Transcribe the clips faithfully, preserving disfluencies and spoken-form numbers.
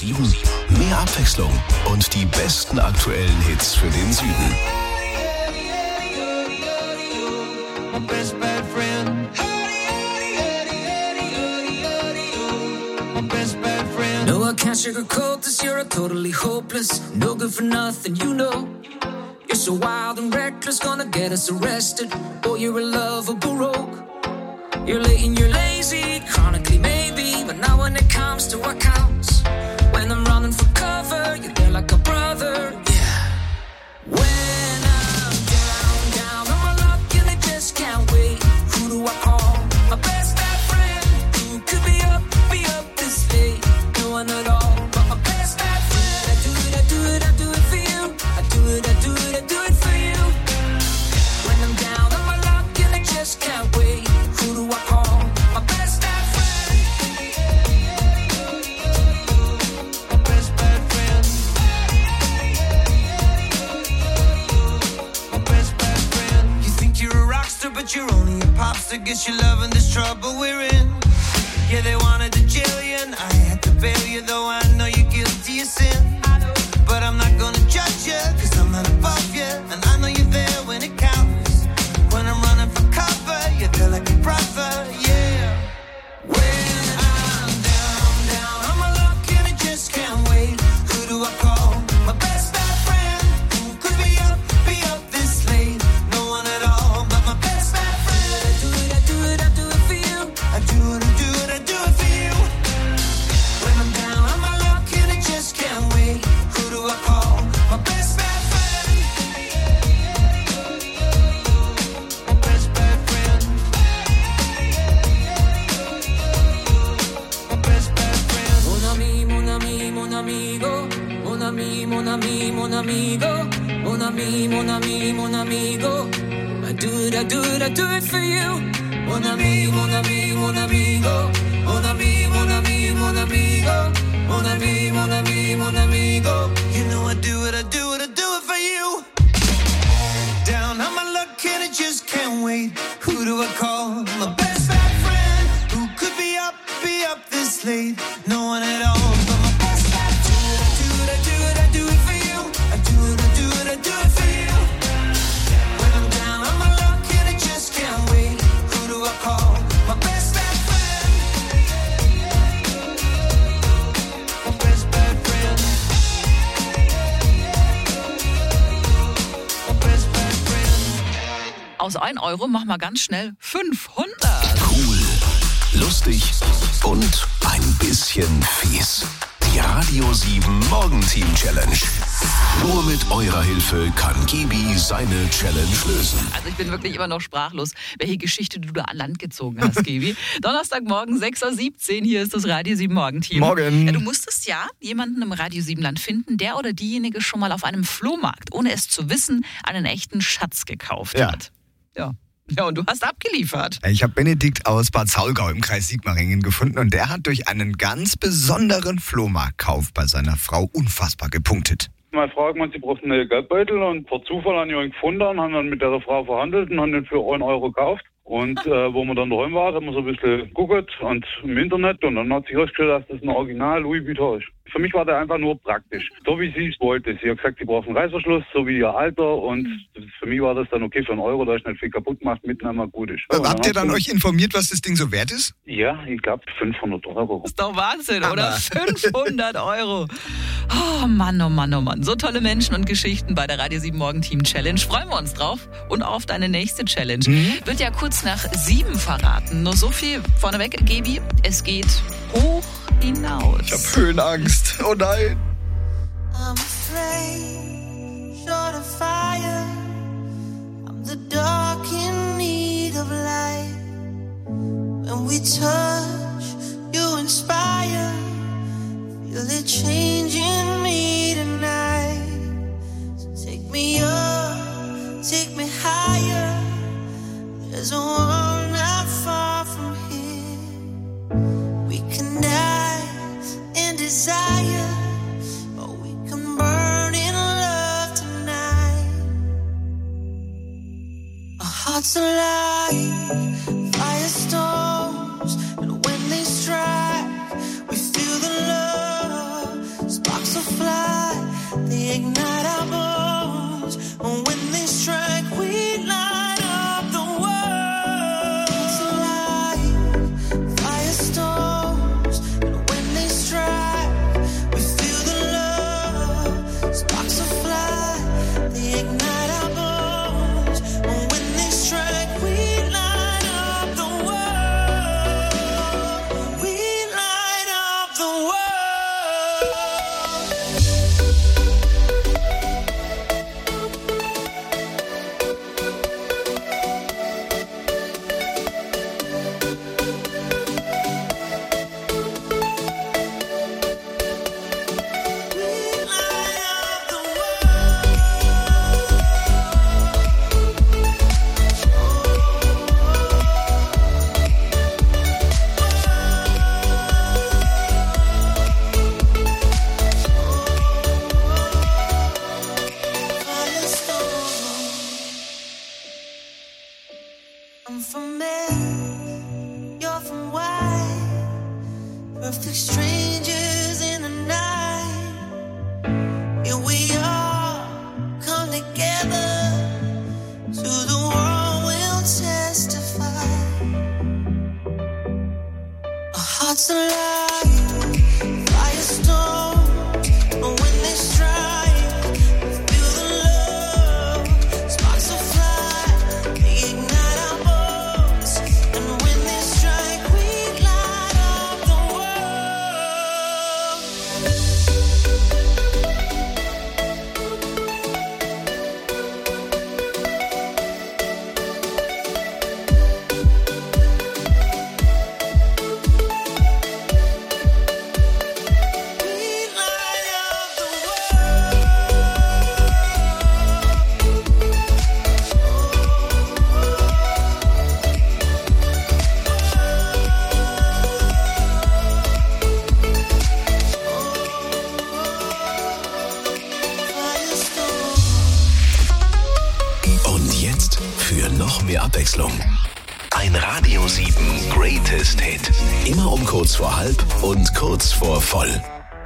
sieben. Mehr Abwechslung und die besten aktuellen Hits für den Süden. No, I can't sugarcoat this, you're totally hopeless. No good for nothing, you know. You're so wild and reckless, gonna get us arrested. Oh, you're a lovable rogue. You're late and you're lazy, chronically maybe. But now when it comes to what counts, when I'm running for cover, you're there like a brother, yeah. When I'm down, down on my luck and I just can't wait. Who do I call? My best bad friend. Who could be up, be up this late? No one at all, but my best bad friend. I do it, I do it, I do it for you. I do it, I do it, I do it for you. When I'm down on my luck and I just can't wait. Who do I call? My best bad friend. My best bad friend. My best bad friend. You think you're a rock star, but you're only a pop star. Guess you're loving this trouble we're in. Yeah, they wanted to jail you, and I had to bail you, though I know you're guilty of sin. But I'm not gonna judge you, cause I'm not above you, and I know you're there when it counts. When I'm running for cover, you're there like a brother, yeah. When I'm down, down on my luck and I just can't wait. Who do I call? My best bad friend. Who could be up, be up this late? No one at all, but my best bad friend. I do it, I do it, I do it for you. I do it, I do it, I do it for you. When I'm down on my luck and I just can't wait. Who do I call? My best bad friend. My best bad friend. My best bad friend. Mon ami, mon ami, mon amigo. Mon ami, mon ami, mon amigo. Mon ami, mon ami, mon amigo. I do it, I do it, I do it for you. Mon ami, mon ami, mon amigo. Mon ami, mon ami, mon amigo. Mon ami, mon ami, mon amigo. You know I do it, I do it, I do it for you. Down on my luck and I just can't wait. Who do I call? My best bad friend. Who could be up, be up this late? No one at all, but my best bad friend. I do it, I do it, I do it for you. I do it, I do it, I do it for you. When I'm down on my luck and I just can't wait. Who do I call? My best bad friend. My best bad friend. My best bad friend. Aus ein Euro mach mal ganz schnell fünfhundert. Cool, lustig und ein bisschen fies. Die Radio sieben Morgenteam Challenge. Nur mit eurer Hilfe kann Gibi seine Challenge lösen. Also ich bin wirklich immer noch sprachlos, welche Geschichte du da an Land gezogen hast, Gibi. Donnerstagmorgen, sechs Uhr siebzehn, hier ist das Radio sieben Morgenteam. Morgen. Ja, du musstest ja jemanden im Radio sieben Land finden, der oder diejenige schon mal auf einem Flohmarkt, ohne es zu wissen, einen echten Schatz gekauft Ja. hat. Ja. Ja, und du hast abgeliefert. Ich habe Benedikt aus Bad Saulgau im Kreis Sigmaringen gefunden und der hat durch einen ganz besonderen Flohmarktkauf bei seiner Frau unfassbar gepunktet. Meine Frau hat gemeint, sie braucht einen Geldbeutel und per Zufall haben wir ihn gefunden und haben dann mit der Frau verhandelt und haben den für einen Euro gekauft. Und äh, wo wir dann daheim waren, haben wir so ein bisschen geguckt und im Internet und dann hat sich herausgestellt, dass das ein Original Louis Vuitton ist. Für mich war der einfach nur praktisch, so wie sie es wollte. Sie hat gesagt, sie braucht einen Reißverschluss, so wie ihr Alter und für mich war das dann okay für einen Euro, da ich nicht viel kaputt gemacht, mitnehmen gut ist. Äh, Ja, habt ihr dann hat- euch informiert, was das Ding so wert ist? Ja, ich glaube fünfhundert Euro. Das ist doch Wahnsinn, oder? Aber- fünfhundert Euro. Oh Mann, oh Mann, oh Mann. So tolle Menschen und Geschichten bei der Radio sieben Morgenteam Challenge. Freuen wir uns drauf und auf deine nächste Challenge. Mhm. Wird ja kurz nach sieben verraten. Nur so viel vorneweg, Gebi. Es geht hoch hinaus. Ich hab Höhenangst. Oh nein. I'm afraid, short of fire. I'm the dark in need of light. When we touch, you inspire. Feel it changing me tonight. So take me up, take me higher. There's a world not far from here. We can die in desire. Burn in love tonight. Our hearts alive, firestorms, and when they strike, we feel the love strangers in the night. Here we are, come together. To the world we'll testify. Our hearts alive, firestorm. But when they strike, we feel the love. Sparks will fly, they ignite our bones. And when they strike, we light up the Noch mehr Abwechslung. Ein Radio sieben Greatest Hit. Immer um kurz vor halb und kurz vor voll.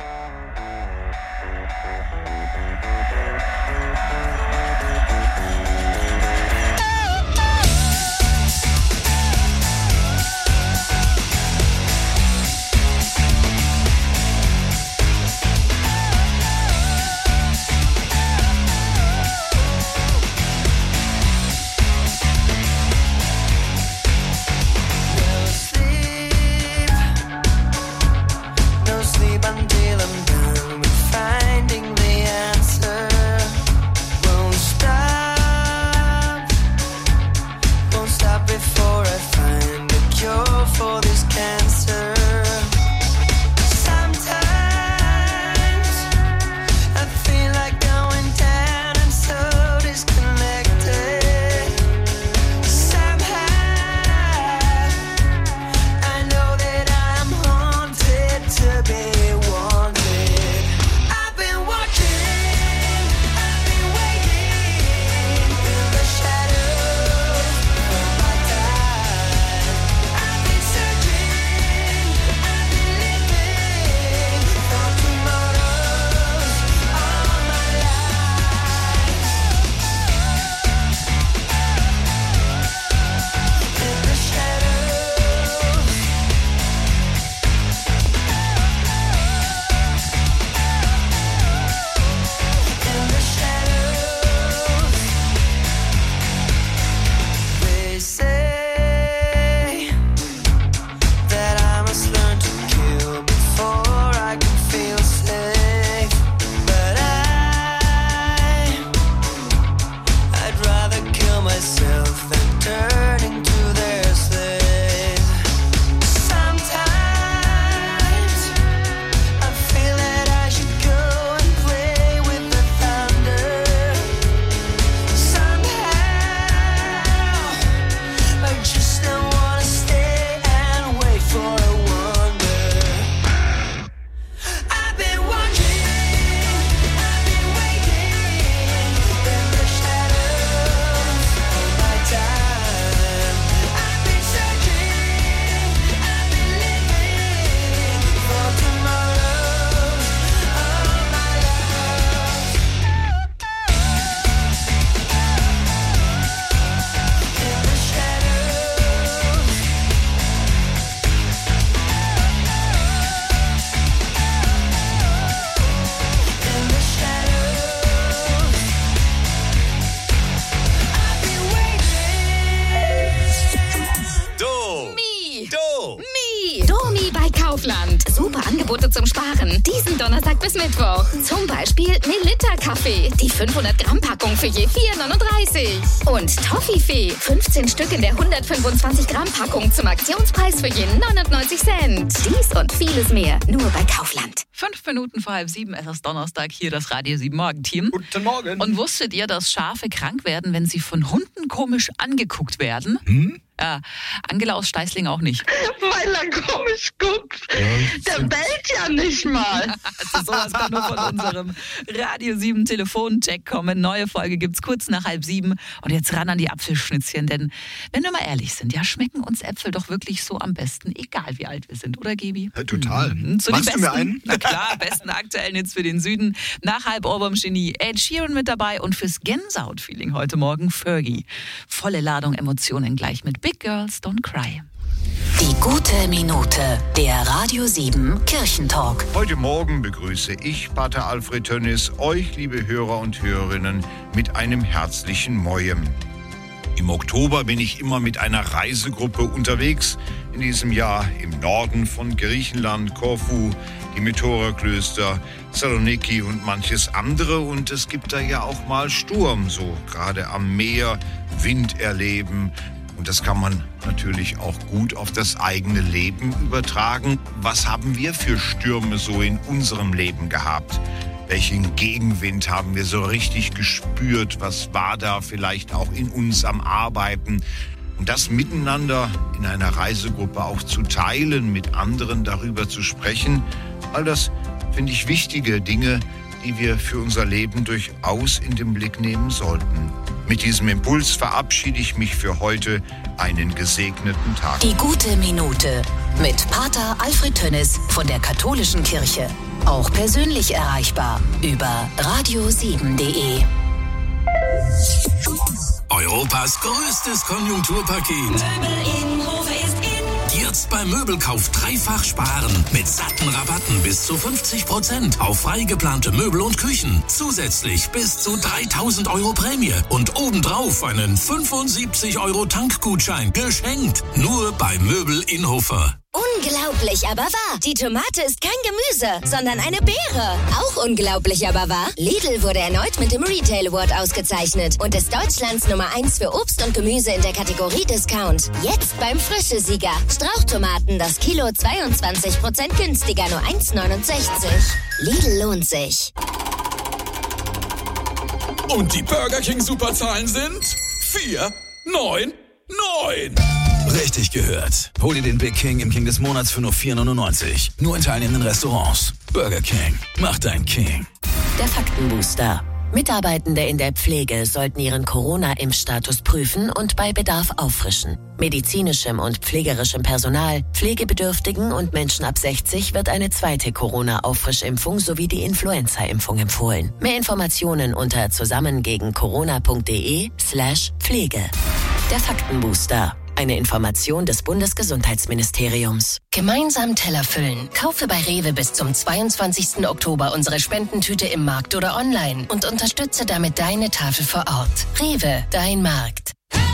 Super Angebote zum Sparen. Diesen Donnerstag bis Mittwoch. Zum Beispiel Melitta-Kaffee. Die fünfhundert Gramm Packung für je vier neununddreißig. Und Toffifee. fünfzehn Stück in der hundertfünfundzwanzig Gramm Packung zum Aktionspreis für je neunundneunzig Cent. Dies und vieles mehr nur bei Kaufland. Fünf Minuten vor halb sieben, es ist Donnerstag, hier das Radio sieben Morgenteam. Guten Morgen. Und wusstet ihr, dass Schafe krank werden, wenn sie von Hunden komisch angeguckt werden? Hm? Ja, Angela aus Steißling auch nicht. Weil er komisch guckt. Der bellt ja nicht mal. Also sowas kann nur von unserem Radio sieben Telefoncheck kommen. Neue Folge gibt's kurz nach halb sieben. Und jetzt ran an die Apfelschnitzchen, denn wenn wir mal ehrlich sind, ja, schmecken uns Äpfel doch wirklich so am besten, egal wie alt wir sind, oder Gebi? Ja, total. Mhm. Zu Machst den du mir besten, einen? Na klar, besten aktuellen Hits für den Süden. Nach halb Ohrwurm-Genie Ed Sheeran mit dabei und fürs Gänsehaut-Feeling heute Morgen Fergie. Volle Ladung Emotionen gleich mit Big Girls Don't Cry. Die gute Minute, der Radio sieben Kirchentalk. Heute Morgen begrüße ich, Pater Alfred Tönnis, euch, liebe Hörer und Hörerinnen, mit einem herzlichen Mojem. Im Oktober bin ich immer mit einer Reisegruppe unterwegs. In diesem Jahr im Norden von Griechenland, Korfu, die Meteora-Klöster, Saloniki und manches andere. Und es gibt da ja auch mal Sturm, so gerade am Meer, Wind erleben. Und das kann man natürlich auch gut auf das eigene Leben übertragen. Was haben wir für Stürme so in unserem Leben gehabt? Welchen Gegenwind haben wir so richtig gespürt? Was war da vielleicht auch in uns am Arbeiten? Und das miteinander in einer Reisegruppe auch zu teilen, mit anderen darüber zu sprechen, all das finde ich wichtige Dinge, die wir für unser Leben durchaus in den Blick nehmen sollten. Mit diesem Impuls verabschiede ich mich für heute. Einen gesegneten Tag. Die gute Minute mit Pater Alfred Tönnis von der Katholischen Kirche. Auch persönlich erreichbar über radio sieben punkt de. Europas größtes Konjunkturpaket. Möbel-Innenhof ist in. Jetzt beim Möbelkauf dreifach sparen. Mit satten Rabatten bis zu fünfzig Prozent auf frei geplante Möbel und Küchen. Zusätzlich bis zu dreitausend Euro Prämie. Und obendrauf einen fünfundsiebzig Euro Tankgutschein. Geschenkt. Nur bei Möbel-Innhofer. Unglaublich, aber wahr. Die Tomate ist kein Gemüse, sondern eine Beere. Auch unglaublich, aber wahr. Lidl wurde erneut mit dem Retail Award ausgezeichnet und ist Deutschlands Nummer eins für Obst und Gemüse in der Kategorie Discount. Jetzt beim Frische-Sieger. Strauchtomaten das Kilo zweiundzwanzig Prozent günstiger, nur eins neunundsechzig. Lidl lohnt sich. Und die Burger King Superzahlen sind vier, neun, neun. Richtig gehört. Hol dir den Big King im King des Monats für nur vier neunundneunzig. Nur in teilnehmenden Restaurants. Burger King. Mach dein King. Der Faktenbooster. Mitarbeitende in der Pflege sollten ihren Corona-Impfstatus prüfen und bei Bedarf auffrischen. Medizinischem und pflegerischem Personal, Pflegebedürftigen und Menschen ab sechzig wird eine zweite Corona-Auffrischimpfung sowie die Influenza-Impfung empfohlen. Mehr Informationen unter zusammengegen-corona.de slash Pflege. Der Faktenbooster. Eine Information des Bundesgesundheitsministeriums. Gemeinsam Teller füllen. Kaufe bei Rewe bis zum zweiundzwanzigsten Oktober unsere Spendentüte im Markt oder online und unterstütze damit deine Tafel vor Ort. Rewe, dein Markt.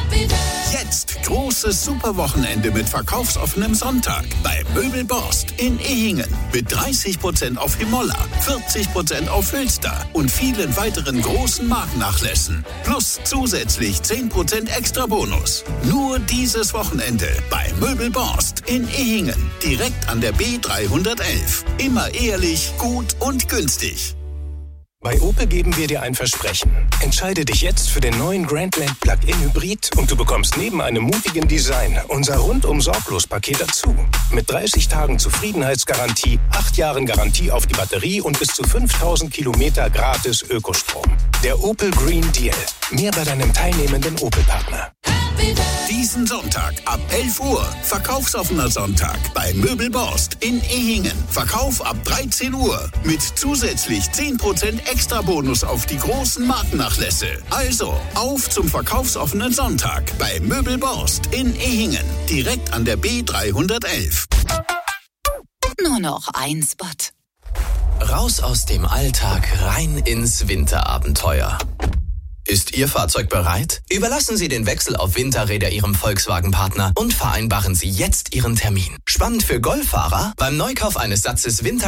Jetzt großes Superwochenende mit verkaufsoffenem Sonntag bei Möbel Borst in Ehingen. Mit dreißig Prozent auf Himolla, vierzig Prozent auf Hülster und vielen weiteren großen Markennachlässen. Plus zusätzlich zehn Prozent extra Bonus. Nur dieses Wochenende bei Möbel Borst in Ehingen. Direkt an der B dreihundertelf. Immer ehrlich, gut und günstig. Bei Opel geben wir dir ein Versprechen. Entscheide dich jetzt für den neuen Grandland Plug-in Hybrid und du bekommst neben einem mutigen Design unser rundum-sorglos-Paket dazu. Mit dreißig Tagen Zufriedenheitsgarantie, acht Jahren Garantie auf die Batterie und bis zu fünftausend Kilometer gratis Ökostrom. Der Opel Green Deal. Mehr bei deinem teilnehmenden Opel-Partner. Diesen Sonntag ab elf Uhr. Verkaufsoffener Sonntag bei Möbel Borst in Ehingen. Verkauf ab dreizehn Uhr. Mit zusätzlich zehn Prozent extra Bonus auf die großen Markennachlässe. Also auf zum verkaufsoffenen Sonntag bei Möbel Borst in Ehingen. Direkt an der B dreihundertelf. Nur noch ein Spot. Raus aus dem Alltag, rein ins Winterabenteuer. Ist Ihr Fahrzeug bereit? Überlassen Sie den Wechsel auf Winterräder Ihrem Volkswagen-Partner und vereinbaren Sie jetzt Ihren Termin. Spannend für Golffahrer? Beim Neukauf eines Satzes Winter